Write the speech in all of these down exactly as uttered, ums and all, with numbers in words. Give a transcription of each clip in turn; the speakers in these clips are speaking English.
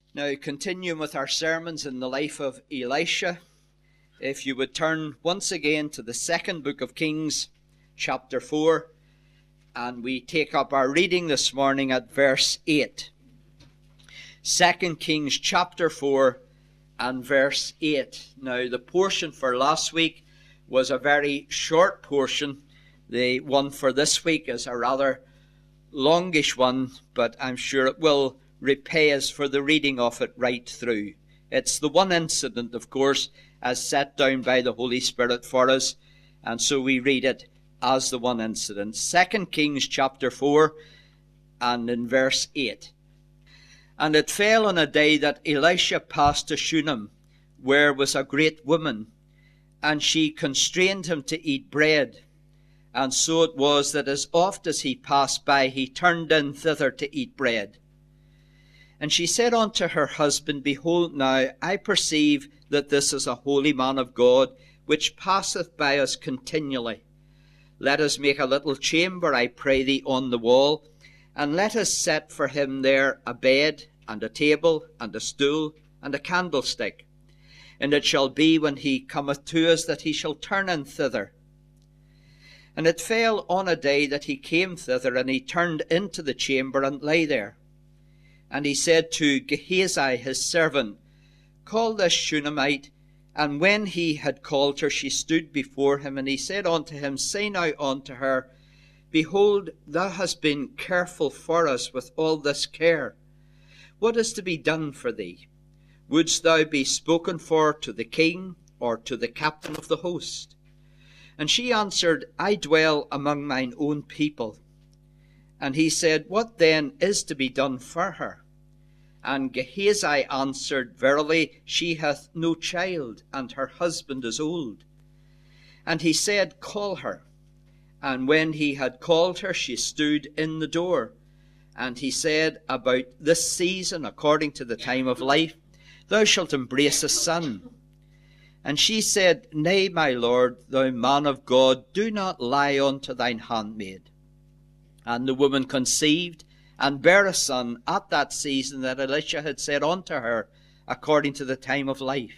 Now, continuing with our sermons in the life of Elisha, if you would turn once again to the second book of Kings, chapter four, and we take up our reading this morning at verse eight. Second Kings chapter four and verse eight. Now, the portion for last week was a very short portion. The one for this week is a rather longish one, but I'm sure it will repay us for the reading of it right through. It's the one incident, of course, as set down by the Holy Spirit for us, and so we read it as the one incident. Second Kings chapter four and in verse eight. And it fell on a day that Elisha passed to Shunem, where was a great woman, and she constrained him to eat bread. And so it was that as oft as he passed by, he turned in thither to eat bread. And she said unto her husband, Behold now, I perceive that this is a holy man of God, which passeth by us continually. Let us make a little chamber, I pray thee, on the wall, and let us set for him there a bed, and a table, and a stool, and a candlestick. And it shall be, when he cometh to us, that he shall turn in thither. And it fell on a day that he came thither, and he turned into the chamber, and lay there. And he said to Gehazi his servant, Call this Shunammite. And when he had called her, she stood before him. And he said unto him, Say now unto her, Behold, thou hast been careful for us with all this care. What is to be done for thee? Wouldst thou be spoken for to the king, or to the captain of the host? And she answered, I dwell among mine own people. And he said, What then is to be done for her? And Gehazi answered, Verily, she hath no child, and her husband is old. And he said, Call her. And when he had called her, she stood in the door. And he said, About this season, according to the time of life, thou shalt embrace a son. And she said, Nay, my lord, thou man of God, do not lie unto thine handmaid. And the woman conceived, and bare a son at that season that Elisha had said unto her, according to the time of life.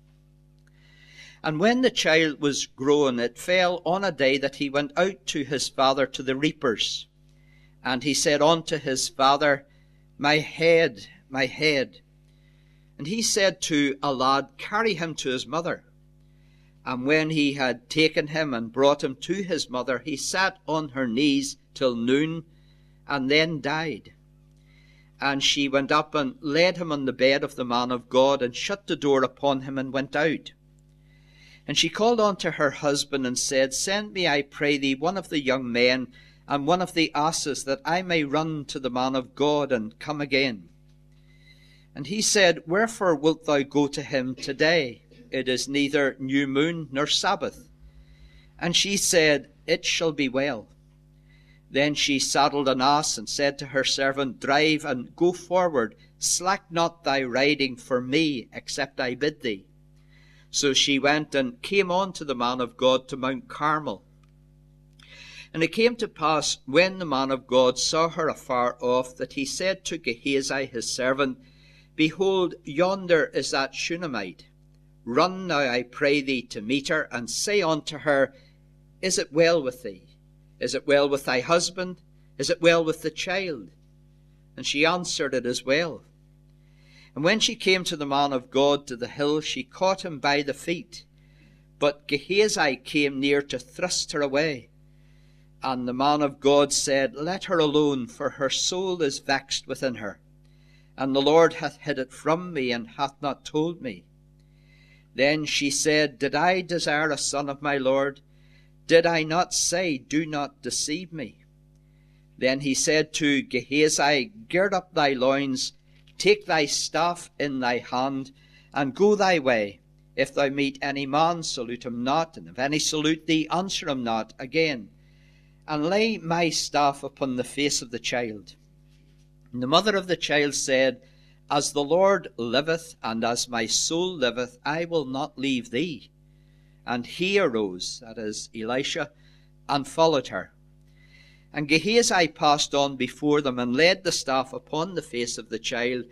And when the child was grown, it fell on a day that he went out to his father to the reapers. And he said unto his father, My head, my head. And he said to a lad, Carry him to his mother. And when he had taken him and brought him to his mother, he sat on her knees till noon, and then died. And she went up and laid him on the bed of the man of God, and shut the door upon him, and went out. And she called unto her husband, and said, Send me, I pray thee, one of the young men, and one of the asses, that I may run to the man of God, and come again. And he said, Wherefore wilt thou go to him today? It is neither new moon nor Sabbath. And she said, It shall be well. Then she saddled an ass, and said to her servant, Drive, and go forward, slack not thy riding for me, except I bid thee. So she went, and came on to the man of God to Mount Carmel. And it came to pass, when the man of God saw her afar off, that he said to Gehazi his servant, Behold, yonder is that Shunammite. Run now, I pray thee, to meet her, and say unto her, Is it well with thee? Is it well with thy husband? Is it well with the child? And she answered, It is well. And when she came to the man of God to the hill, she caught him by the feet. But Gehazi came near to thrust her away. And the man of God said, Let her alone, for her soul is vexed within her. And the Lord hath hid it from me, and hath not told me. Then she said, Did I desire a son of my Lord? Did I not say, Do not deceive me? Then he said to Gehazi, Gird up thy loins, take thy staff in thy hand, and go thy way. If thou meet any man, salute him not, and if any salute thee, answer him not again. And lay my staff upon the face of the child. And the mother of the child said, As the Lord liveth, and as my soul liveth, I will not leave thee. And he arose, that is, Elisha, and followed her. And Gehazi passed on before them, and laid the staff upon the face of the child,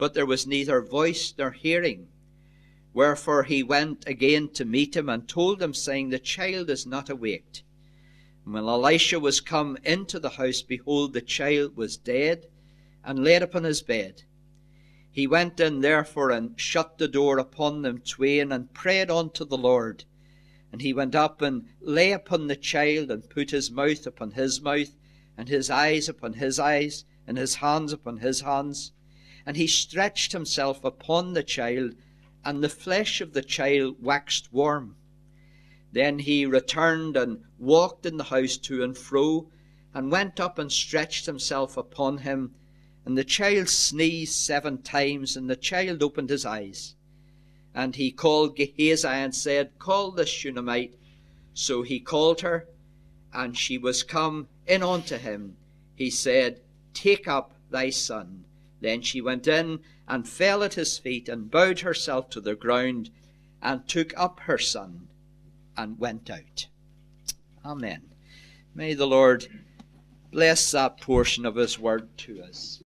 but there was neither voice nor hearing. Wherefore he went again to meet him, and told him, saying, The child is not awaked. And when Elisha was come into the house, behold, the child was dead, and laid upon his bed. He went in therefore, and shut the door upon them twain, and prayed unto the Lord. And he went up, and lay upon the child, and put his mouth upon his mouth, and his eyes upon his eyes, and his hands upon his hands. And he stretched himself upon the child, and the flesh of the child waxed warm. Then he returned and walked in the house to and fro, and went up and stretched himself upon him. And the child sneezed seven times, and the child opened his eyes. And he called Gehazi and said, Call the Shunammite. So he called her, and she was come in unto him. He said, Take up thy son. Then she went in and fell at his feet, and bowed herself to the ground, and took up her son, and went out. Amen. May the Lord bless that portion of his word to us.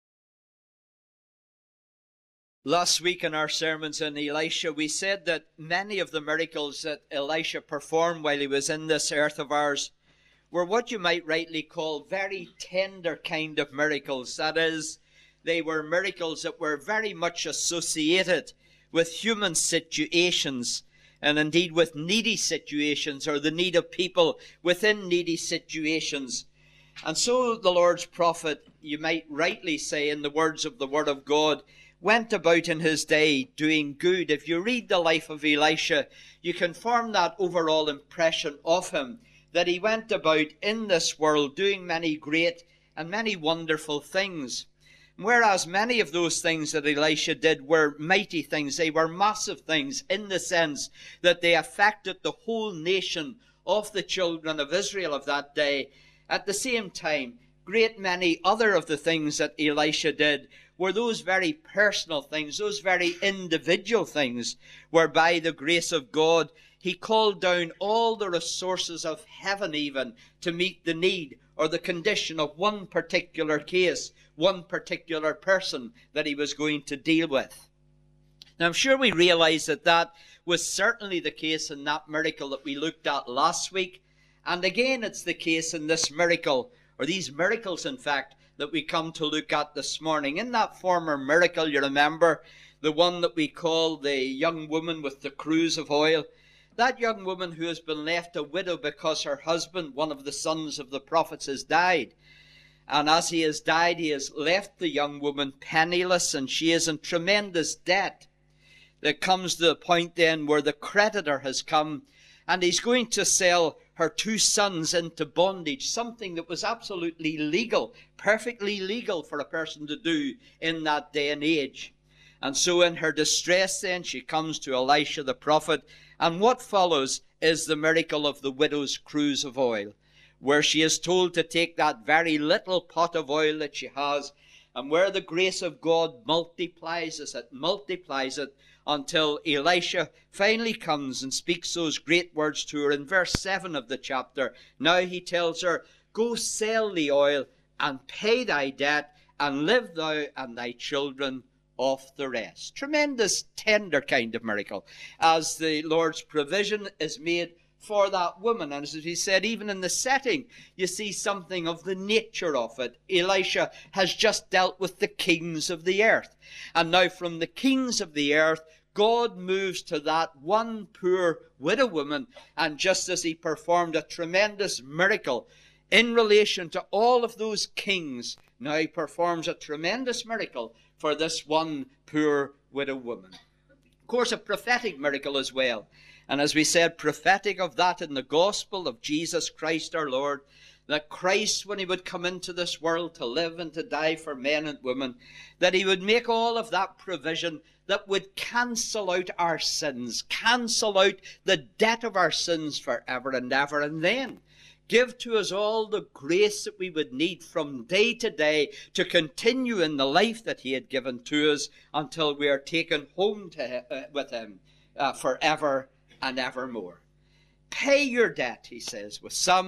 Last week in our sermons on Elisha, we said that many of the miracles that Elisha performed while he was in this earth of ours were what you might rightly call very tender kind of miracles. That is, they were miracles that were very much associated with human situations, and indeed with needy situations, or the need of people within needy situations. And so the Lord's prophet, you might rightly say, in the words of the Word of God, went about in his day doing good. If you read the life of Elisha, you can form that overall impression of him, that he went about in this world doing many great and many wonderful things. Whereas many of those things that Elisha did were mighty things, they were massive things in the sense that they affected the whole nation of the children of Israel of that day. At the same time, great many other of the things that Elisha did were those very personal things, those very individual things, whereby the grace of God, he called down all the resources of heaven even to meet the need or the condition of one particular case, one particular person that he was going to deal with. Now, I'm sure we realize that that was certainly the case in that miracle that we looked at last week. And again, it's the case in this miracle, or these miracles, in fact, that we come to look at this morning. In that former miracle, you remember, the one that we call the young woman with the cruse of oil, that young woman who has been left a widow because her husband, one of the sons of the prophets, has died. And as he has died, he has left the young woman penniless, and she is in tremendous debt. There comes to the point then where the creditor has come, and he's going to sell her two sons into bondage, something that was absolutely legal, perfectly legal for a person to do in that day and age. And so in her distress then, she comes to Elisha the prophet, and what follows is the miracle of the widow's cruse of oil, where she is told to take that very little pot of oil that she has, and where the grace of God multiplies it, it multiplies it, until Elisha finally comes and speaks those great words to her in verse seven of the chapter. Now he tells her, Go sell the oil and pay thy debt, and live thou and thy children off the rest. Tremendous, tender kind of miracle, as the Lord's provision is made for that woman. And as he said, even in the setting, you see something of the nature of it. Elisha has just dealt with the kings of the earth. And now from the kings of the earth, God moves to that one poor widow woman. And just as he performed a tremendous miracle in relation to all of those kings, now he performs a tremendous miracle for this one poor widow woman. Of course, a prophetic miracle as well. And as we said, prophetic of that in the gospel of Jesus Christ our Lord, that Christ, when he would come into this world to live and to die for men and women, that he would make all of that provision that would cancel out our sins, cancel out the debt of our sins forever and ever, and then give to us all the grace that we would need from day to day to continue in the life that he had given to us until we are taken home to, uh, with him uh, forever and evermore. Pay your debt, he says, with some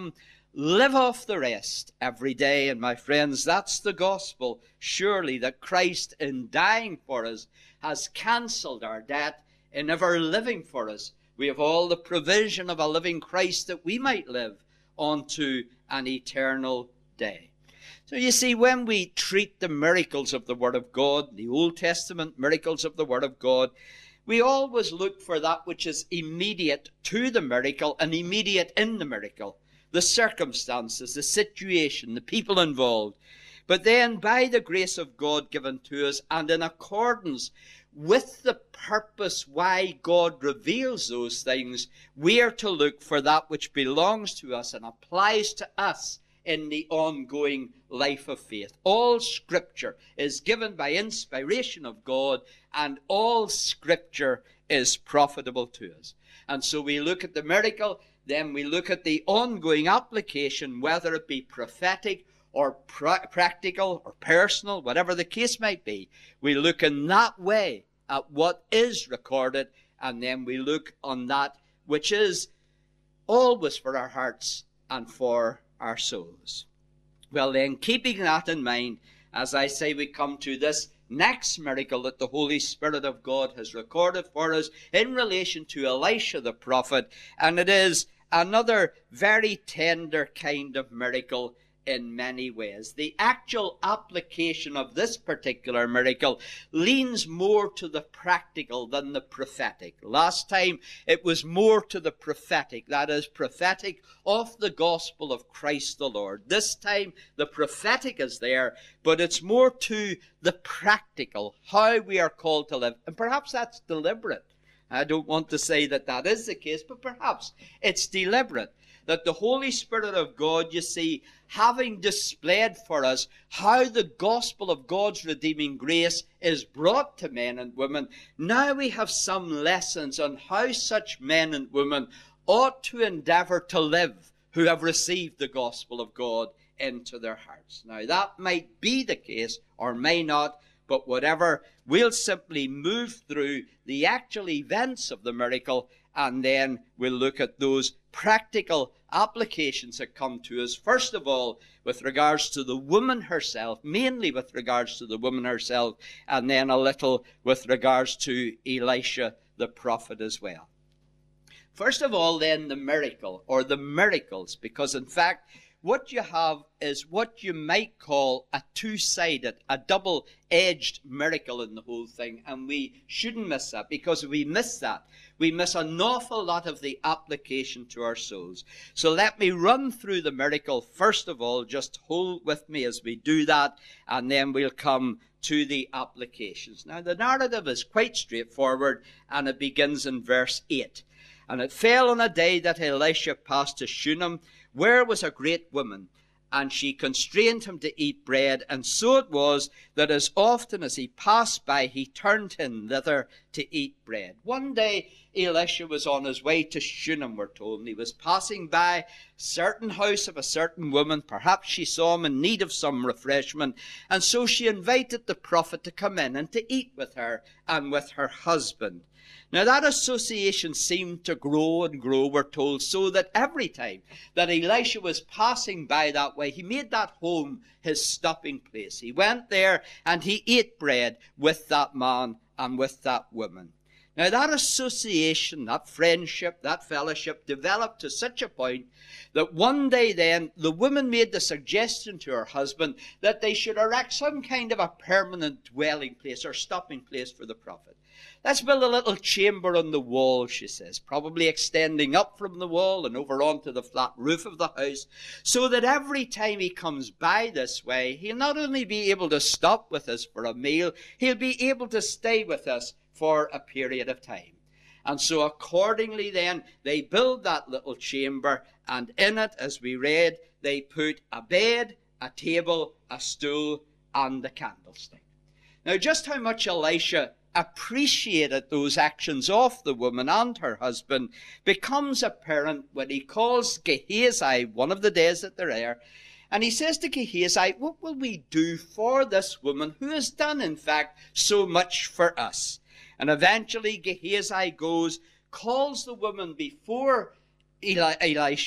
live off the rest every day. And my friends, that's the gospel, surely, that Christ, in dying for us, has cancelled our debt in ever living for us. We have all the provision of a living Christ that we might live unto an eternal day. So you see, when we treat the miracles of the Word of God, the Old Testament miracles of the Word of God, we always look for that which is immediate to the miracle and immediate in the miracle. The circumstances, the situation, the people involved. But then, by the grace of God given to us, and in accordance with the purpose why God reveals those things, we are to look for that which belongs to us and applies to us in the ongoing life of faith. All Scripture is given by inspiration of God, and all Scripture is profitable to us. And so we look at the miracle, then we look at the ongoing application, whether it be prophetic or pra- practical or personal, whatever the case might be. We look in that way at what is recorded, and then we look on that which is always for our hearts and for our souls. Well then, keeping that in mind, as I say, we come to this next miracle that the Holy Spirit of God has recorded for us in relation to Elisha the prophet, and it is another very tender kind of miracle in many ways. The actual application of this particular miracle leans more to the practical than the prophetic. Last time it was more to the prophetic, that is, prophetic of the gospel of Christ the Lord. This time the prophetic is there, but it's more to the practical, how we are called to live. And perhaps that's deliberate. I don't want to say that that is the case, but perhaps it's deliberate. That the Holy Spirit of God, you see, having displayed for us how the gospel of God's redeeming grace is brought to men and women, now we have some lessons on how such men and women ought to endeavor to live who have received the gospel of God into their hearts. Now that might be the case or may not, but whatever, we'll simply move through the actual events of the miracle, and then we'll look at those practical applications that come to us. First of all, with regards to the woman herself, mainly with regards to the woman herself, and then a little with regards to Elisha the prophet as well. First of all, then, the miracle, or the miracles, because in fact, what you have is what you might call a two-sided, a double-edged miracle in the whole thing. And we shouldn't miss that, because if we miss that, we miss an awful lot of the application to our souls. So let me run through the miracle. First of all, just hold with me as we do that, and then we'll come to the applications. Now, the narrative is quite straightforward, and it begins in verse eight. And it fell on a day that Elisha passed to Shunem, where was a great woman, and she constrained him to eat bread. And so it was that as often as he passed by, he turned in thither to eat bread. One day Elisha was on his way to Shunem, we're told, and he was passing by a certain house of a certain woman. Perhaps she saw him in need of some refreshment, and so she invited the prophet to come in and to eat with her and with her husband. Now that association seemed to grow and grow, we're told, so that every time that Elisha was passing by that way, he made that home his stopping place. He went there and he ate bread with that man and with that woman. Now that association, that friendship, that fellowship developed to such a point that one day then the woman made the suggestion to her husband that they should erect some kind of a permanent dwelling place or stopping place for the prophet. Let's build a little chamber on the wall, she says, probably extending up from the wall and over onto the flat roof of the house, so that every time he comes by this way, he'll not only be able to stop with us for a meal, he'll be able to stay with us for a period of time. And so accordingly then, they build that little chamber, and in it, as we read, they put a bed, a table, a stool, and a candlestick. Now just how much Elisha appreciated those actions of the woman and her husband becomes apparent when he calls Gehazi one of the days that they're there, and he says to Gehazi, what will we do for this woman who has done, in fact, so much for us? And eventually Gehazi goes, calls the woman before Eli- Elisha,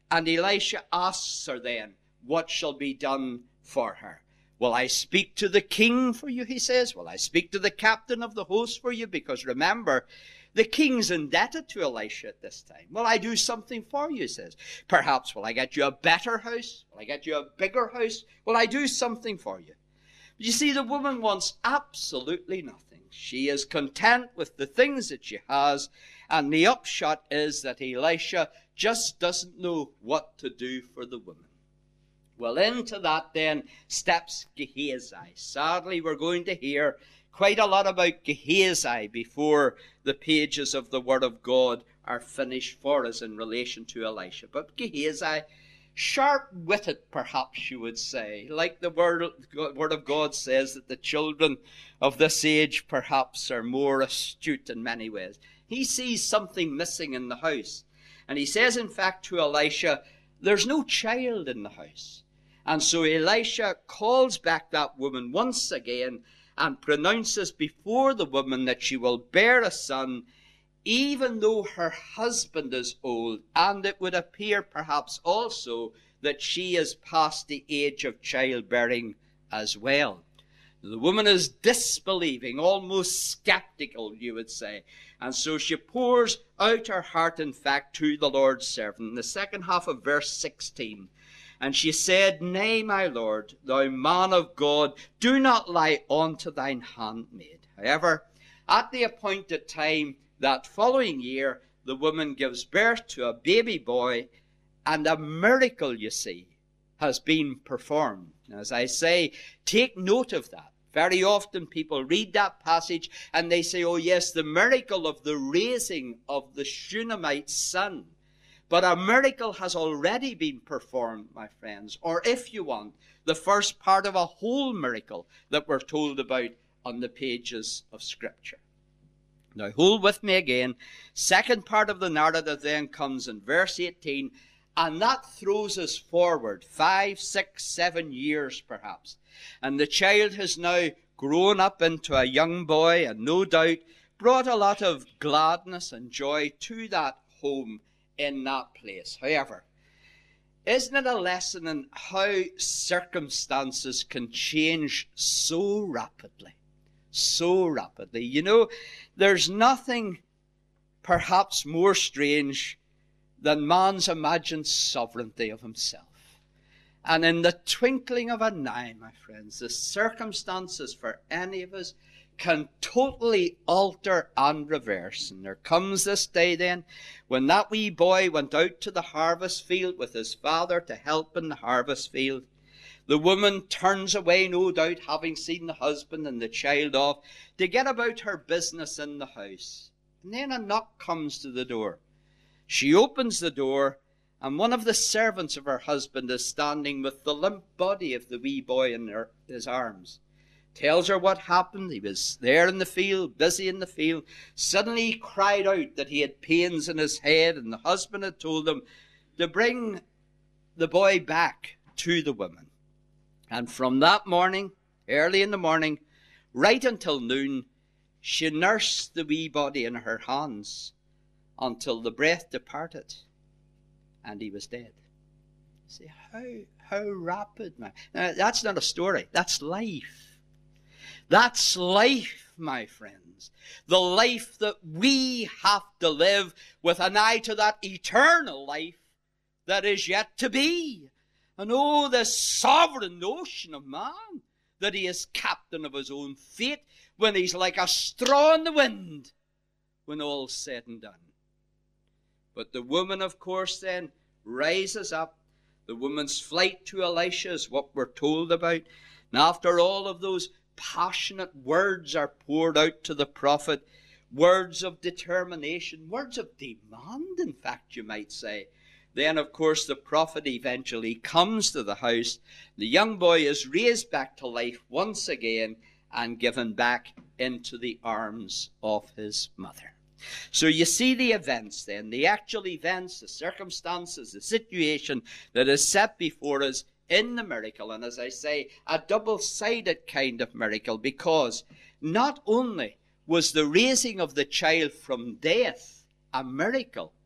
And Elisha asks her then, what shall be done for her? Will I speak to the king for you, he says. Will I speak to the captain of the host for you? Because remember, the king's indebted to Elisha at this time. Will I do something for you, he says. Perhaps will I get you a better house? Will I get you a bigger house? Will I do something for you? But you see, the woman wants absolutely nothing. She is content with the things that she has. And the upshot is that Elisha just doesn't know what to do for the woman. Well, into that then steps Gehazi. Sadly, we're going to hear quite a lot about Gehazi before the pages of the Word of God are finished for us in relation to Elisha. But Gehazi, sharp-witted perhaps you would say, like the Word Word of God says that the children of this age perhaps are more astute in many ways. He sees something missing in the house. And he says, in fact, to Elisha, there's no child in the house. And so Elisha calls back that woman once again and pronounces before the woman that she will bear a son, even though her husband is old. And it would appear perhaps also that she is past the age of childbearing as well. The woman is disbelieving, almost skeptical, you would say. And so she pours out her heart, in fact, to the Lord's servant. In the second half of verse sixteen, and she said, Nay, my Lord, thou man of God, do not lie on to thine handmaid. However, at the appointed time, that following year, the woman gives birth to a baby boy, and a miracle, you see, has been performed. As I say, take note of that. Very often people read that passage and they say, oh yes, the miracle of the raising of the Shunammite son. But a miracle has already been performed, my friends. Or if you want, the first part of a whole miracle that we're told about on the pages of Scripture. Now hold with me again. Second part of the narrative then comes in verse eighteen. And that throws us forward five, six, seven years perhaps. And the child has now grown up into a young boy and no doubt brought a lot of gladness and joy to that home in that place. However, isn't it a lesson in how circumstances can change so rapidly? So rapidly. You know, there's nothing perhaps more strange than man's imagined sovereignty of himself. And in the twinkling of an eye, my friends, the circumstances for any of us can totally alter and reverse. And there comes this day then when that wee boy went out to the harvest field with his father to help in the harvest field. The woman turns away, no doubt, having seen the husband and the child off, to get about her business in the house. And then a knock comes to the door. She opens the door, and one of the servants of her husband is standing with the limp body of the wee boy in her, his arms. Tells her what happened. He was there in the field, busy in the field. Suddenly he cried out that he had pains in his head, and the husband had told him to bring the boy back to the woman. And from that morning, early in the morning, right until noon, she nursed the wee body in her hands until the breath departed and he was dead. See, how, how rapid, man. Now, that's not a story. That's life. That's life, my friends. The life that we have to live with an eye to that eternal life that is yet to be. And oh, this sovereign notion of man, that he is captain of his own fate when he's like a straw in the wind when all's said and done. But the woman, of course, then rises up. The woman's flight to Elisha is what we're told about. And after all of those passionate words are poured out to the prophet, words of determination, words of demand, in fact, you might say, then, of course, the prophet eventually comes to the house. The young boy is raised back to life once again and given back into the arms of his mother. So you see the events then, the actual events, the circumstances, the situation that is set before us in the miracle. And as I say, a double-sided kind of miracle, because not only was the raising of the child from death a miracle,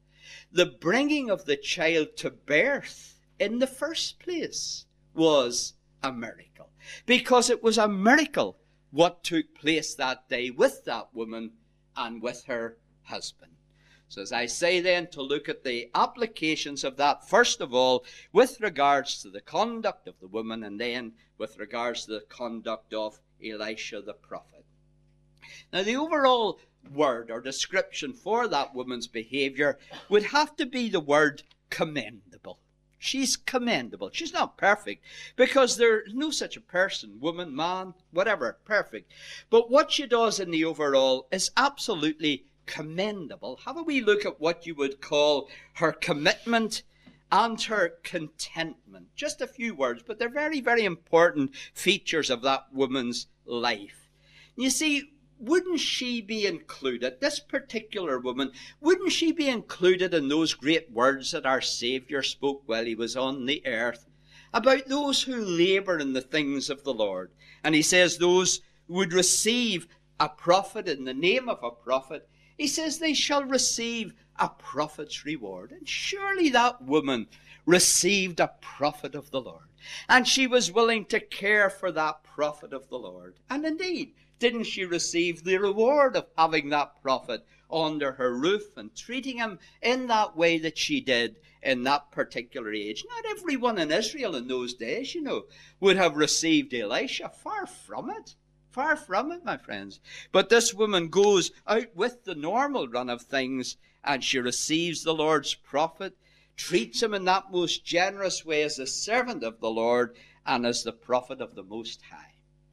the bringing of the child to birth in the first place was a miracle. Because it was a miracle what took place that day with that woman and with her husband. So as I say then, to look at the applications of that, first of all, with regards to the conduct of the woman, and then with regards to the conduct of Elisha the prophet. Now the overall word or description for that woman's behavior would have to be the word commendable. She's commendable. She's not perfect, because there's no such a person, woman, man, whatever, perfect. But what she does in the overall is absolutely commendable. Have a wee look at what you would call her commitment and her contentment. Just a few words, but they're very, very important features of that woman's life. You see, wouldn't she be included, this particular woman, wouldn't she be included in those great words that our Saviour spoke while he was on the earth about those who labour in the things of the Lord? And he says those would receive a prophet in the name of a prophet. He says they shall receive a prophet's reward. And surely that woman received a prophet of the Lord. And she was willing to care for that prophet of the Lord. And indeed, didn't she receive the reward of having that prophet under her roof and treating him in that way that she did in that particular age? Not everyone in Israel in those days, you know, would have received Elisha. Far from it. Far from it, my friends. But this woman goes out with the normal run of things, and she receives the Lord's prophet, treats him in that most generous way as a servant of the Lord and as the prophet of the Most High.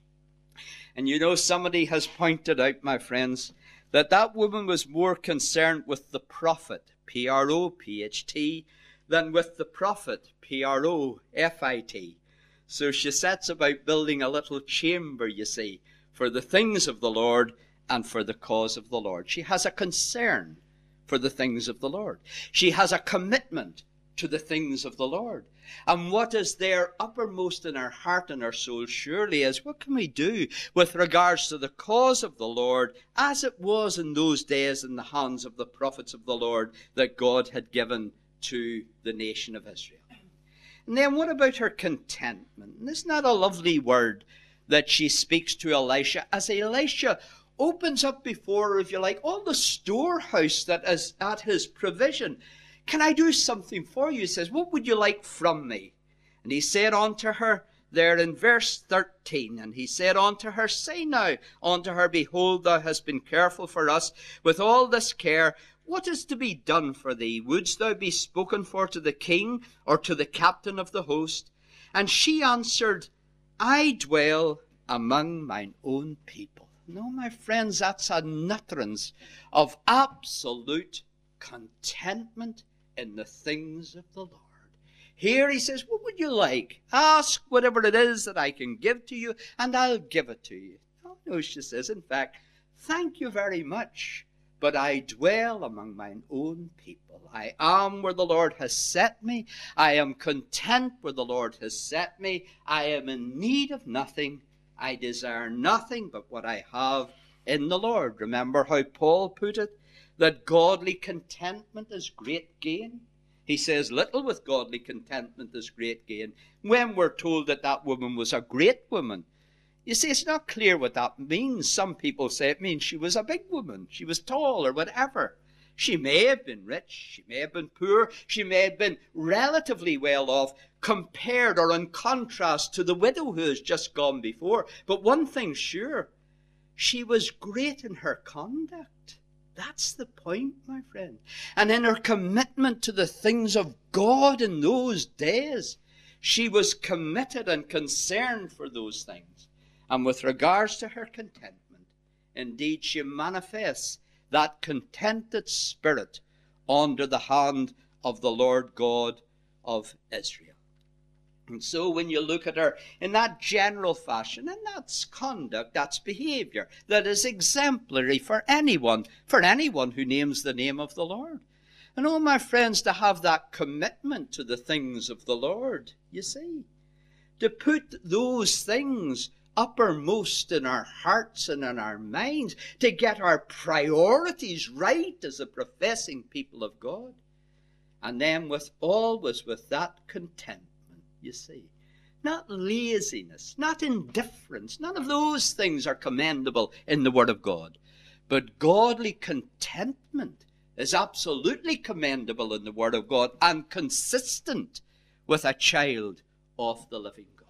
And you know, somebody has pointed out, my friends, that that woman was more concerned with the prophet, P R O P H T, than with the prophet, P R O F I T. So she sets about building a little chamber, you see, for the things of the Lord and for the cause of the Lord. She has a concern for the things of the Lord. She has a commitment to the things of the Lord. And what is there uppermost in our heart and our soul surely is, what can we do with regards to the cause of the Lord, as it was in those days in the hands of the prophets of the Lord that God had given to the nation of Israel? And then what about her contentment? And isn't that a lovely word that she speaks to Elisha, as Elisha opens up before her, if you like, all the storehouse that is at his provision. Can I do something for you? He says, what would you like from me? And he said unto her, there in verse thirteen, and he said unto her, say now unto her, behold, thou hast been careful for us with all this care. What is to be done for thee? Wouldst thou be spoken for to the king or to the captain of the host? And she answered, I dwell among mine own people. No, my friends, that's an utterance of absolute contentment in the things of the Lord. Here he says, what would you like? Ask whatever it is that I can give to you, and I'll give it to you. Oh, no, she says, in fact, thank you very much, but I dwell among mine own people. I am where the Lord has set me. I am content where the Lord has set me. I am in need of nothing. I desire nothing but what I have in the Lord. Remember how Paul put it, that godly contentment is great gain. He says, little with godly contentment is great gain. When we're told that that woman was a great woman, you see, it's not clear what that means. Some people say it means she was a big woman, she was tall or whatever. She may have been rich, she may have been poor, she may have been relatively well off compared or in contrast to the widow who has just gone before. But one thing's sure, she was great in her conduct. That's the point, my friend. And in her commitment to the things of God in those days, she was committed and concerned for those things. And with regards to her contentment, indeed she manifests that contented spirit under the hand of the Lord God of Israel. And so when you look at her in that general fashion, and that's conduct, that's behavior, that is exemplary for anyone, for anyone who names the name of the Lord. And oh, my friends, to have that commitment to the things of the Lord, you see, to put those things uppermost in our hearts and in our minds, to get our priorities right as a professing people of God. And then with always with that contentment, you see. Not laziness, not indifference. None of those things are commendable in the Word of God. But godly contentment is absolutely commendable in the Word of God and consistent with a child of the living God.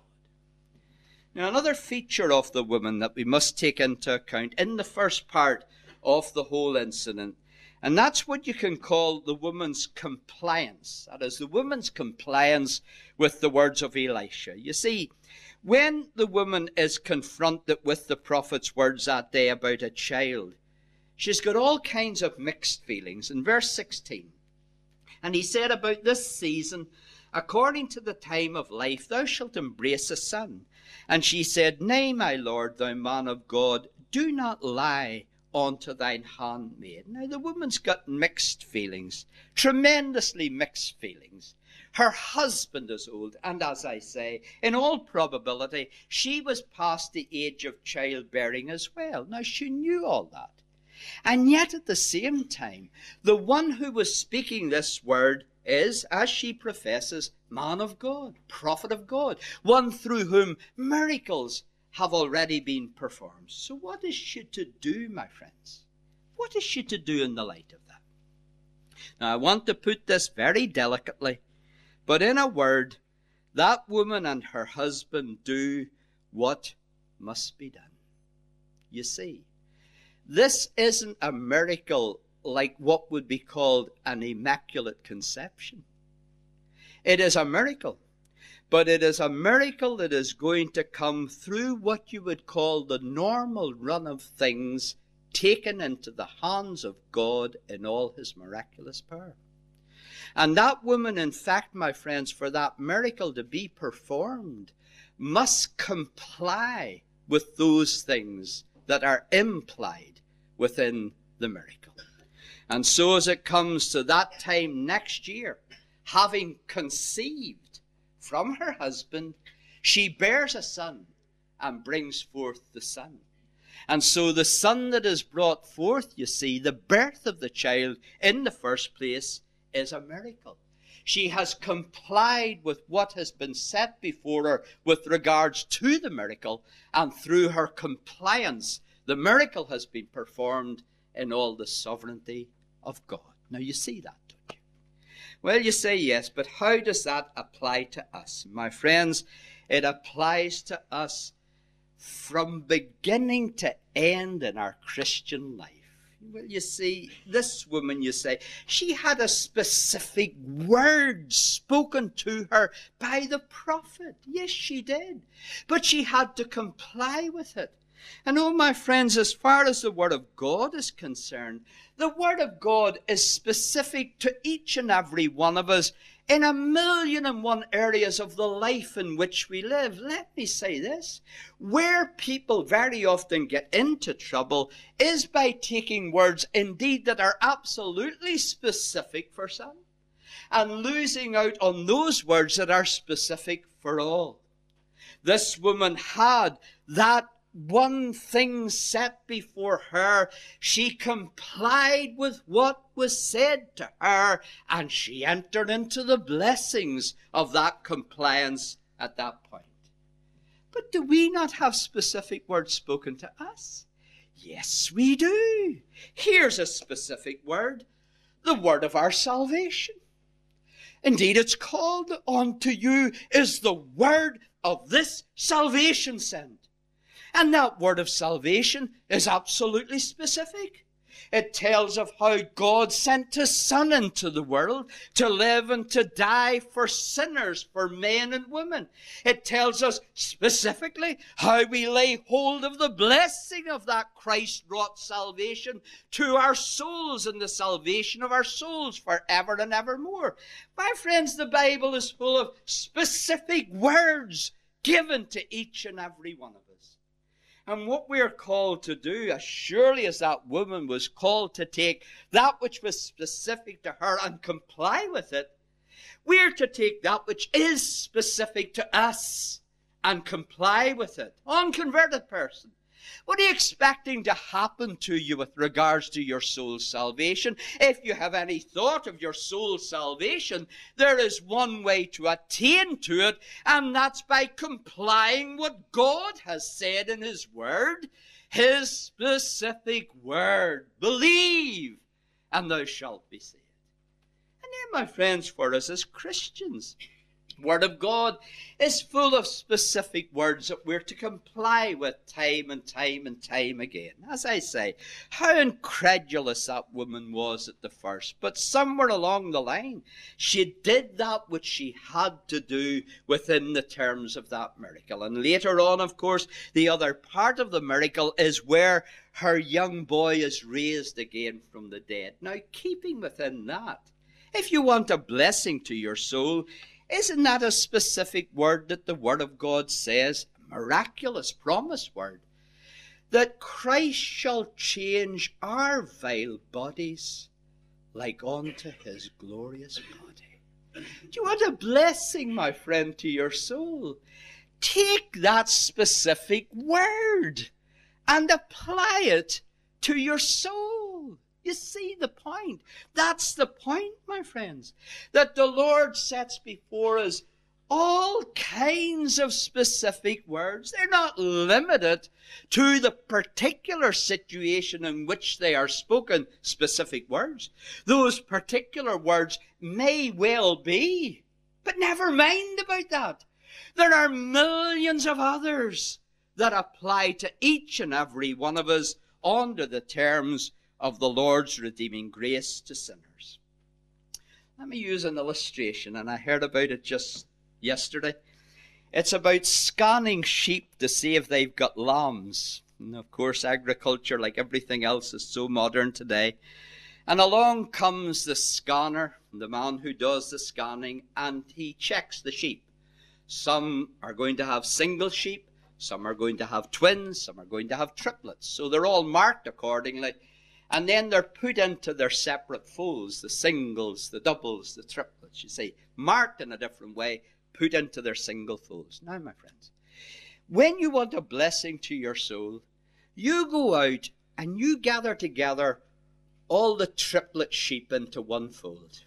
Now, another feature of the woman that we must take into account in the first part of the whole incident, and that's what you can call the woman's compliance. That is, the woman's compliance with the words of Elisha. You see, when the woman is confronted with the prophet's words that day about a child, she's got all kinds of mixed feelings. In verse sixteen, and he said, about this season, according to the time of life, thou shalt embrace a son. And she said, Nay, my Lord, thou man of God, do not lie unto thine handmaid. Now, the woman's got mixed feelings, tremendously mixed feelings. Her husband is old, and as I say, in all probability, she was past the age of childbearing as well. Now, she knew all that. And yet, at the same time, the one who was speaking this word is, as she professes, man of God, prophet of God, one through whom miracles have already been performed. So what is she to do, my friends? What is she to do in the light of that? Now, I want to put this very delicately, but in a word, that woman and her husband do what must be done. You see, this isn't a miracle like what would be called an immaculate conception. It is a miracle, but it is a miracle that is going to come through what you would call the normal run of things taken into the hands of God in all his miraculous power. And that woman, in fact, my friends, for that miracle to be performed, must comply with those things that are implied within the miracle. And so as it comes to that time next year, having conceived from her husband, she bears a son and brings forth the son. And so the son that is brought forth, you see, the birth of the child in the first place is a miracle. She has complied with what has been set before her with regards to the miracle, and through her compliance, the miracle has been performed in all the sovereignty of God. Now you see that, don't you? Well, you say yes, but how does that apply to us? My friends, it applies to us from beginning to end in our Christian life. Well, you see, this woman, you say, she had a specific word spoken to her by the prophet. Yes, she did. But she had to comply with it. And oh, my friends, as far as the Word of God is concerned, the Word of God is specific to each and every one of us in a million and one areas of the life in which we live. Let me say this. Where people very often get into trouble is by taking words indeed that are absolutely specific for some, and losing out on those words that are specific for all. This woman had that one thing set before her. She complied with what was said to her, and she entered into the blessings of that compliance at that point. But do we not have specific words spoken to us? Yes, we do. Here's a specific word, the word of our salvation. Indeed, it's called, unto you is the word of this salvation sent. And that word of salvation is absolutely specific. It tells of how God sent his Son into the world to live and to die for sinners, for men and women. It tells us specifically how we lay hold of the blessing of that Christ-wrought salvation to our souls and the salvation of our souls forever and evermore. My friends, the Bible is full of specific words given to each and every one of us. And what we are called to do, as surely as that woman was called to take that which was specific to her and comply with it, we are to take that which is specific to us and comply with it. Unconverted person, What are you expecting to happen to you with regards to your soul's salvation? If you have any thought of your soul's salvation, there is one way to attain to it, and that's by complying what God has said in His Word, His specific Word. Believe, and thou shalt be saved. And then, my friends, for us as Christians, Word of God is full of specific words that we're to comply with time and time and time again. As I say, how incredulous that woman was at the first, but somewhere along the line, she did that which she had to do within the terms of that miracle. And later on, of course, the other part of the miracle is where her young boy is raised again from the dead. Now, keeping within that, if you want a blessing to your soul, isn't that a specific word that the Word of God says? A miraculous promise word. That Christ shall change our vile bodies like unto His glorious body. Do you want a blessing, my friend, to your soul? Take that specific word and apply it to your soul. You see the point. That's the point, my friends. That the Lord sets before us all kinds of specific words. They're not limited to the particular situation in which they are spoken, specific words. Those particular words may well be, but never mind about that. There are millions of others that apply to each and every one of us under the terms of the Lord's redeeming grace to sinners. Let me use an illustration, and I heard about it just yesterday. It's about scanning sheep to see if they've got lambs. And of course, agriculture, like everything else, is so modern today. And along comes the scanner, the man who does the scanning, and he checks the sheep. Some are going to have single sheep, some are going to have twins, some are going to have triplets. So they're all marked accordingly. And then they're put into their separate folds, the singles, the doubles, the triplets, you see, marked in a different way, put into their single folds. Now, my friends, when you want a blessing to your soul, you go out and you gather together all the triplet sheep into one fold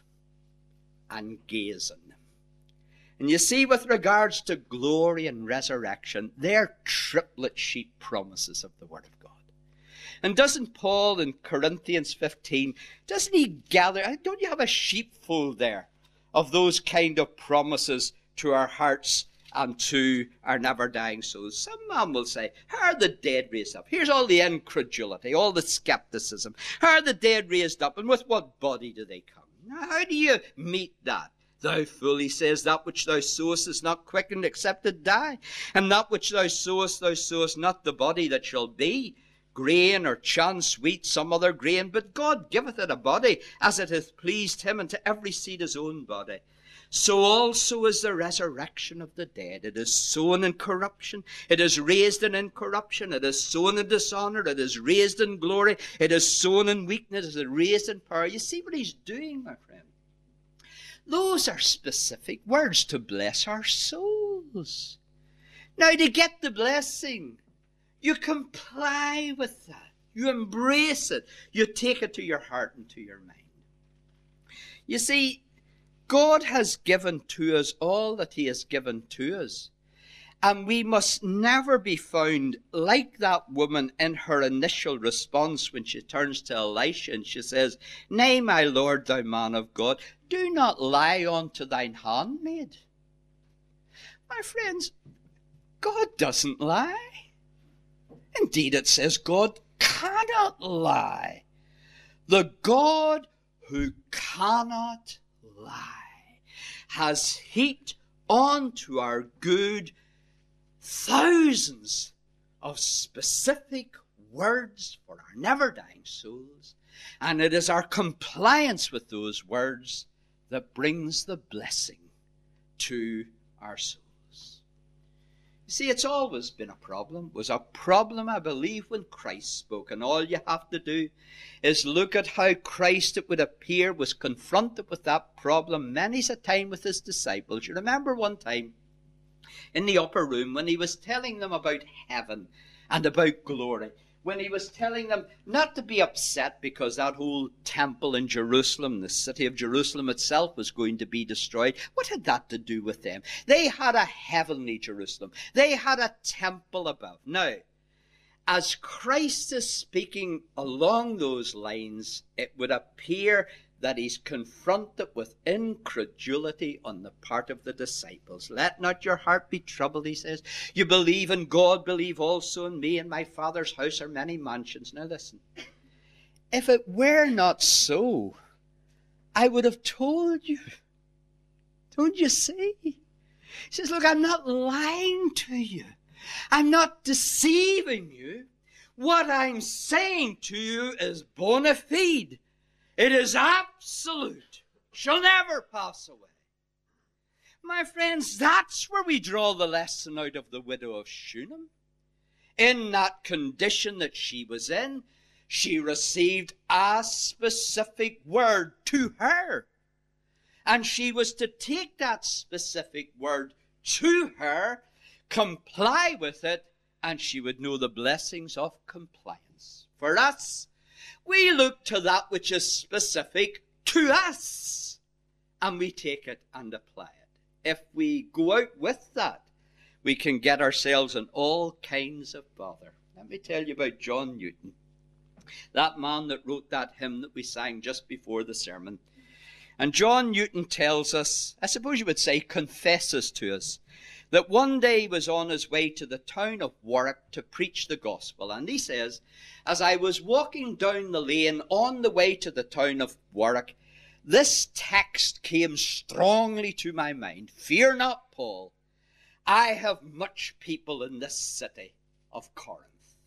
and gaze on them. And you see, with regards to glory and resurrection, they're triplet sheep promises of the Word of God. And doesn't Paul in Corinthians fifteen, doesn't he gather, don't you have a sheepfold there of those kind of promises to our hearts and to our never-dying souls? Some man will say, how are the dead raised up? Here's all the incredulity, all the skepticism. How are the dead raised up, and with what body do they come? Now, how do you meet that? Thou fool, he says, that which thou sowest is not quickened except it die. And that which thou sowest, thou sowest not the body that shall be, grain or chance wheat, some other grain, but God giveth it a body as it hath pleased him, and to every seed his own body. So also is the resurrection of the dead. It is sown in corruption, it is raised in incorruption, it is sown in dishonor, it is raised in glory, it is sown in weakness, it is raised in power. You see what he's doing, my friend? Those are specific words to bless our souls. Now, to get the blessing, you comply with that. You embrace it. You take it to your heart and to your mind. You see, God has given to us all that he has given to us. And we must never be found like that woman in her initial response when she turns to Elisha and she says, Nay, my Lord, thou man of God, do not lie unto thine handmaid. My friends, God doesn't lie. Indeed, it says God cannot lie. The God who cannot lie has heaped onto our good thousands of specific words for our never-dying souls, and it is our compliance with those words that brings the blessing to our souls. You see, it's always been a problem. It was a problem, I believe, when Christ spoke, and all you have to do is look at how Christ, it would appear, was confronted with that problem many's a time with his disciples. You remember one time in the upper room, when he was telling them about heaven and about glory, when he was telling them not to be upset because that whole temple in Jerusalem, the city of Jerusalem itself, was going to be destroyed. What had that to do with them? They had a heavenly Jerusalem. They had a temple above. Now, as Christ is speaking along those lines, it would appear that he's confronted with incredulity on the part of the disciples. Let not your heart be troubled, he says. You believe in God, believe also in me. In my Father's house are many mansions. Now listen, if it were not so, I would have told you. Don't you see? He says, look, I'm not lying to you. I'm not deceiving you. What I'm saying to you is bona fide. It is absolute. Shall never pass away. My friends, that's where we draw the lesson out of the widow of Shunem. In that condition that she was in, she received a specific word to her. And she was to take that specific word to her, comply with it, and she would know the blessings of compliance. For us, we look to that which is specific to us, and we take it and apply it. If we go out with that, we can get ourselves in all kinds of bother. Let me tell you about John Newton, that man that wrote that hymn that we sang just before the sermon. And John Newton tells us, I suppose you would say, confesses to us, that one day he was on his way to the town of Warwick to preach the gospel. And he says, as I was walking down the lane on the way to the town of Warwick, this text came strongly to my mind. Fear not, Paul. I have much people in this city of Corinth.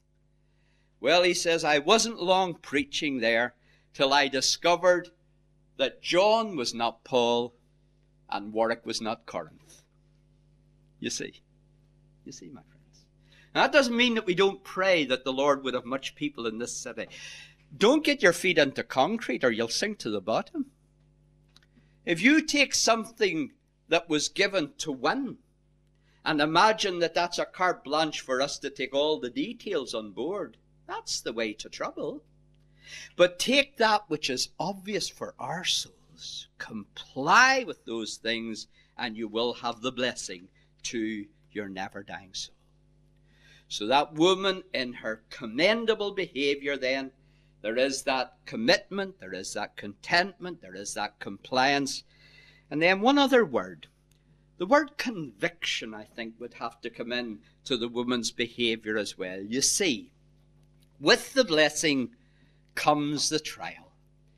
Well, he says, I wasn't long preaching there till I discovered that John was not Paul and Warwick was not Corinth. You see, you see, my friends. Now, that doesn't mean that we don't pray that the Lord would have much people in this city. Don't get your feet into concrete or you'll sink to the bottom. If you take something that was given to win and imagine that that's a carte blanche for us to take all the details on board, that's the way to trouble. But take that which is obvious for our souls, comply with those things, and you will have the blessing to your never-dying soul. So that woman, in her commendable behavior then, there is that commitment, there is that contentment, there is that compliance. And then one other word. The word conviction, I think, would have to come in to the woman's behavior as well. You see, with the blessing comes the trial.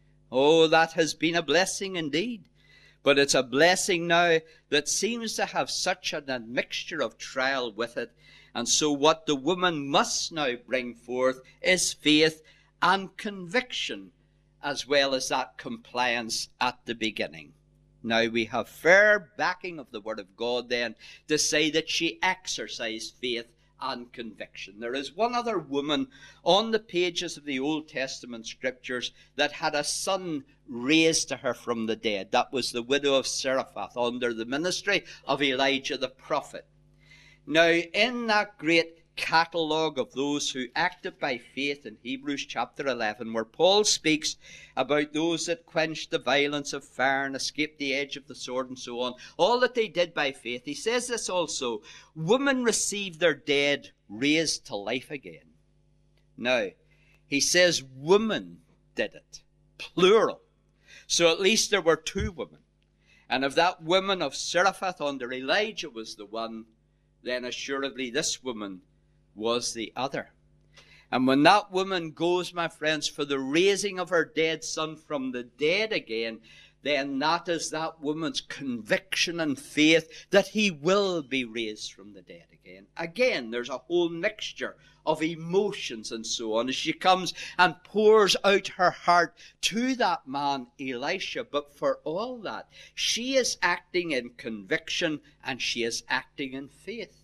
Oh, that has been a blessing indeed. But it's a blessing now that seems to have such an admixture of trial with it. And so what the woman must now bring forth is faith and conviction, as well as that compliance at the beginning. Now we have fair backing of the Word of God then to say that she exercised faith and conviction. There is one other woman on the pages of the Old Testament scriptures that had a son raised to her from the dead. That was the widow of Zarephath under the ministry of Elijah the prophet. Now, in that great catalogue of those who acted by faith in Hebrews chapter eleven, where Paul speaks about those that quenched the violence of fire and escaped the edge of the sword and so on, all that they did by faith, he says this also: women received their dead raised to life again. Now, he says women did it, plural. So at least there were two women. And if that woman of Zarephath under Elijah was the one, then assuredly this woman was the other. And when that woman goes, my friends, for the raising of her dead son from the dead again, then that is that woman's conviction and faith that he will be raised from the dead again. Again, there's a whole mixture of emotions and so on as she comes and pours out her heart to that man Elisha. But for all that, she is acting in conviction and she is acting in faith.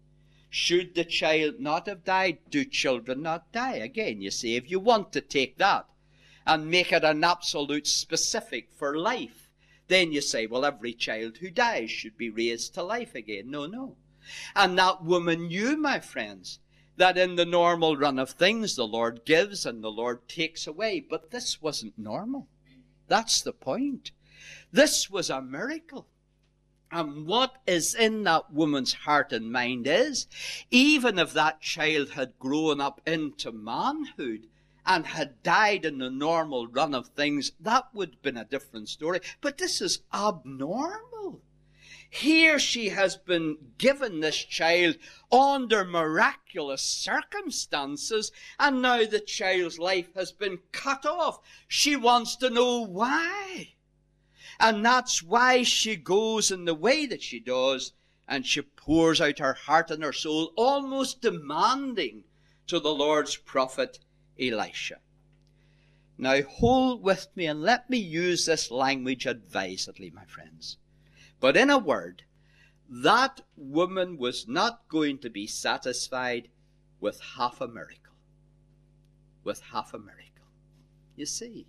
Should the child not have died, do children not die? Again, you see, if you want to take that and make it an absolute specific for life, then you say, well, every child who dies should be raised to life again. No, no. And that woman knew, my friends, that in the normal run of things, the Lord gives and the Lord takes away. But this wasn't normal. That's the point. This was a miracle. And what is in that woman's heart and mind is, even if that child had grown up into manhood and had died in the normal run of things, that would have been a different story. But this is abnormal. Here she has been given this child under miraculous circumstances, and now the child's life has been cut off. She wants to know why. And that's why she goes in the way that she does, and she pours out her heart and her soul, almost demanding to the Lord's prophet Elisha. Now hold with me and let me use this language advisedly, my friends. But in a word, that woman was not going to be satisfied with half a miracle. With half a miracle. You see,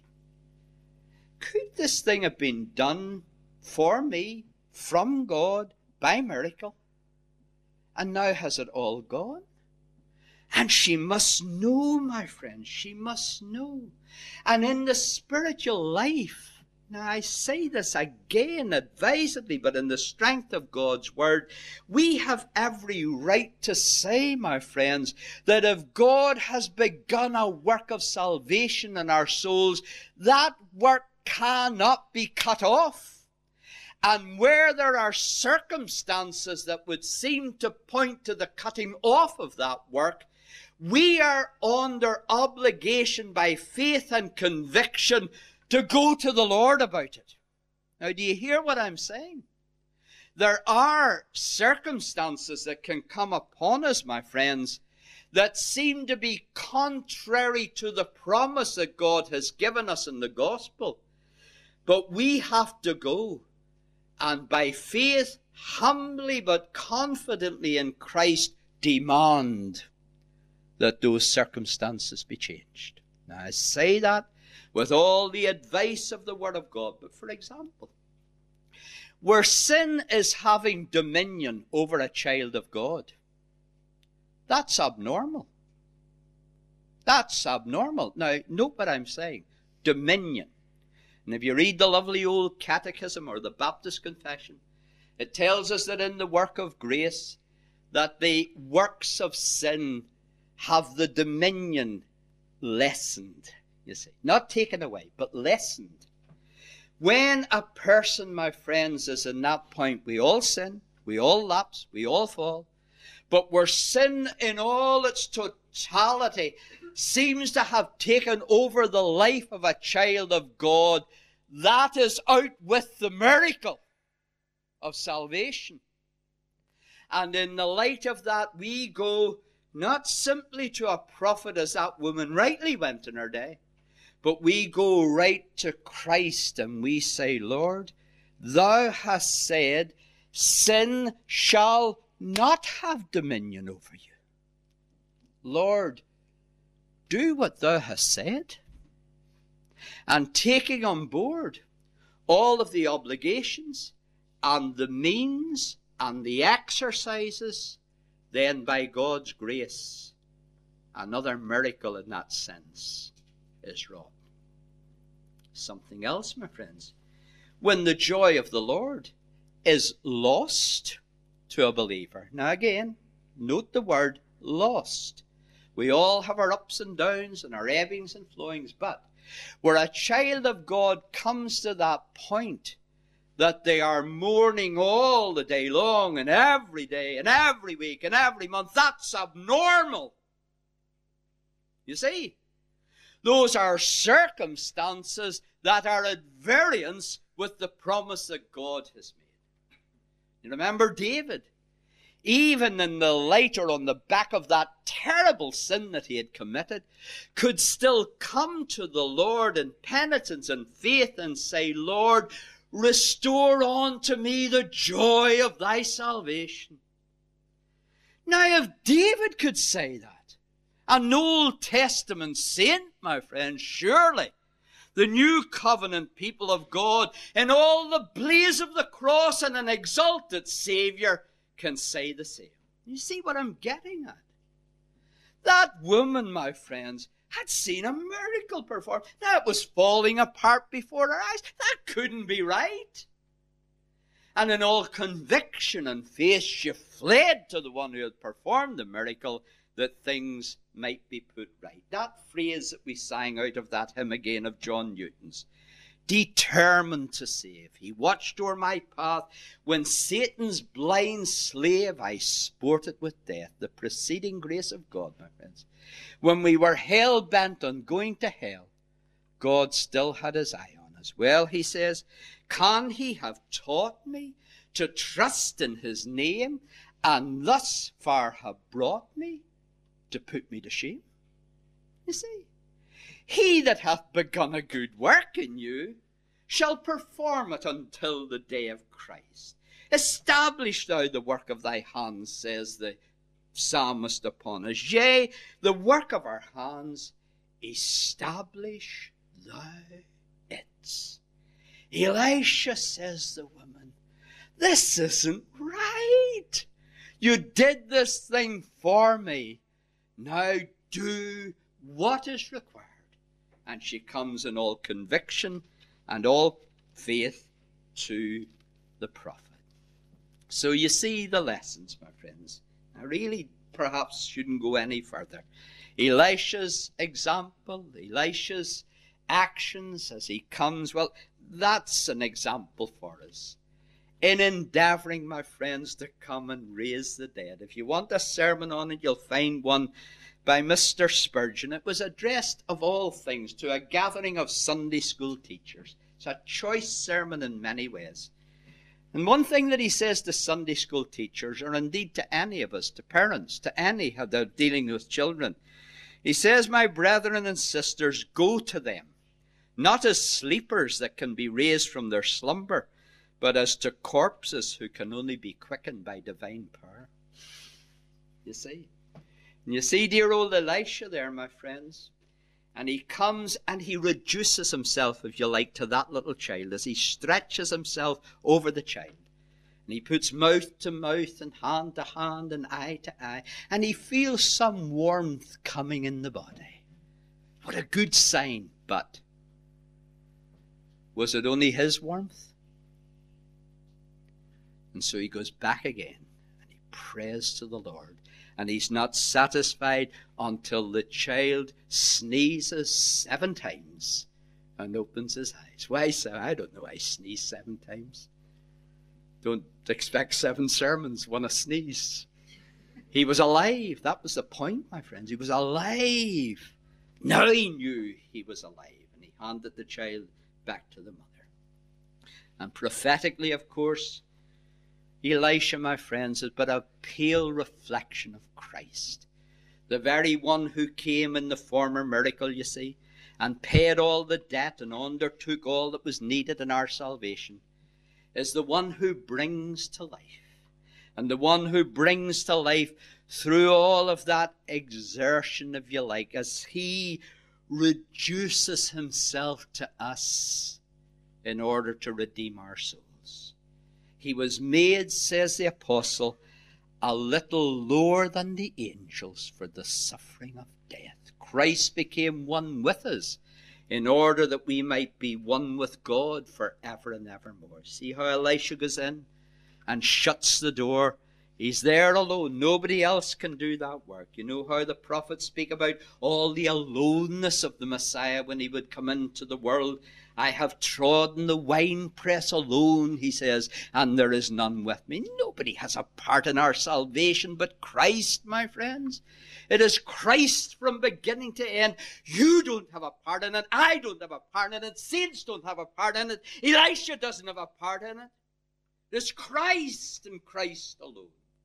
could this thing have been done for me, from God, by miracle? And now has it all gone? And she must know, my friends, she must know. And in the spiritual life, now I say this again advisedly, but in the strength of God's word, we have every right to say, my friends, that if God has begun a work of salvation in our souls, that work cannot be cut off. And where there are circumstances that would seem to point to the cutting off of that work, we are under obligation by faith and conviction to go to the Lord about it. Now, do you hear what I'm saying? There are circumstances that can come upon us, my friends, that seem to be contrary to the promise that God has given us in the gospel. But we have to go and by faith, humbly but confidently in Christ, demand that those circumstances be changed. Now, I say that with all the advice of the Word of God. But for example, where sin is having dominion over a child of God, that's abnormal. That's abnormal. Now, note what I'm saying. Dominion. And if you read the lovely old Catechism or the Baptist Confession, it tells us that in the work of grace, that the works of sin have the dominion lessened, you see. Not taken away, but lessened. When a person, my friends, is in that point, we all sin, we all lapse, we all fall, but where sin in all its totality seems to have taken over the life of a child of God, that is out with the miracle of salvation. And in the light of that, we go not simply to a prophet as that woman rightly went in her day, but we go right to Christ and we say, Lord, thou hast said, sin shall not have dominion over you. Lord, do what thou hast said. And taking on board all of the obligations and the means and the exercises, then by God's grace, another miracle in that sense is wrought. Something else, my friends. When the joy of the Lord is lost to a believer. Now again, note the word lost. We all have our ups and downs and our ebbings and flowings, but where a child of God comes to that point that they are mourning all the day long and every day and every week and every month, that's abnormal. You see, those are circumstances that are at variance with the promise that God has made. You remember David, even in the light or on the back of that terrible sin that he had committed, could still come to the Lord in penitence and faith and say, Lord, restore unto me the joy of thy salvation. Now, if David could say that, an Old Testament saint, my friend, surely the new covenant people of God, in all the blaze of the cross and an exalted Savior, can say the same. You see what I'm getting at? That woman, my friends, had seen a miracle performed. That was falling apart before her eyes. That couldn't be right. And in all conviction and faith, she fled to the one who had performed the miracle, that things might be put right. That phrase that we sang out of that hymn again of John Newton's, determined to save. He watched o'er my path. When Satan's blind slave I sported with death. The preceding grace of God, my friends. When we were hell-bent on going to hell, God still had his eye on us. Well, he says, can he have taught me to trust in his name, and thus far have brought me to put me to shame? You see, he that hath begun a good work in you shall perform it until the day of Christ. Establish thou the work of thy hands, says the psalmist upon us. Yea, the work of our hands, establish thou it. Elisha, says the woman, this isn't right. You did this thing for me. Now do what is required. And she comes in all conviction and all faith to the prophet. So you see the lessons, my friends. I really perhaps shouldn't go any further. Elisha's example, Elisha's actions as he comes, well, that's an example for us in endeavoring, my friends, to come and raise the dead. If you want a sermon on it, you'll find one by Mister Spurgeon. It was addressed, of all things, to a gathering of Sunday school teachers. It's a choice sermon in many ways. And one thing that he says to Sunday school teachers, or indeed to any of us, to parents, to any who are dealing with children, he says, my brethren and sisters, go to them, not as sleepers that can be raised from their slumber, but as to corpses who can only be quickened by divine power. You see? And you see dear old Elisha there, my friends. And he comes and he reduces himself, if you like, to that little child as he stretches himself over the child. And he puts mouth to mouth and hand to hand and eye to eye. And he feels some warmth coming in the body. What a good sign. But was it only his warmth? And so he goes back again and he prays to the Lord. And he's not satisfied until the child sneezes seven times and opens his eyes. Why, sir? I don't know. I sneeze seven times. Don't expect seven sermons when I sneeze. He was alive. That was the point, my friends. He was alive. Now he knew he was alive. And he handed the child back to the mother. And prophetically, of course, Elisha, my friends, is but a pale reflection of Christ. The very one who came in the former miracle, you see, and paid all the debt and undertook all that was needed in our salvation, is the one who brings to life. And the one who brings to life through all of that exertion, if you like, as he reduces himself to us in order to redeem our souls. He was made, says the apostle, a little lower than the angels for the suffering of death. Christ became one with us in order that we might be one with God forever and evermore. See how Elisha goes in and shuts the door. He's there alone. Nobody else can do that work. You know how the prophets speak about all the aloneness of the Messiah when he would come into the world. I have trodden the winepress alone, he says, and there is none with me. Nobody has a part in our salvation but Christ, my friends. It is Christ from beginning to end. You don't have a part in it. I don't have a part in it. Saints don't have a part in it. Elisha doesn't have a part in it. It's Christ and Christ alone.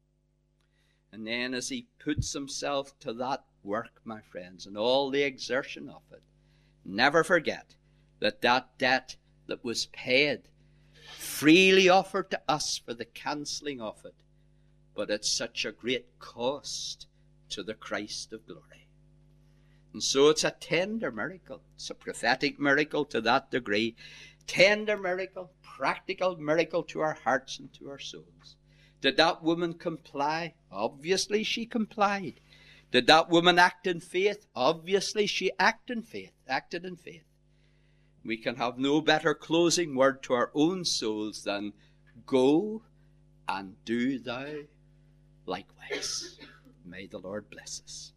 And then as he puts himself to that work, my friends, and all the exertion of it, never forget that that debt that was paid, freely offered to us for the cancelling of it, but at such a great cost to the Christ of glory. And so it's a tender miracle. It's a prophetic miracle to that degree. Tender miracle, practical miracle to our hearts and to our souls. Did that woman comply? Obviously she complied. Did that woman act in faith? Obviously she acted in faith, acted in faith. We can have no better closing word to our own souls than, go and do thou likewise. May the Lord bless us.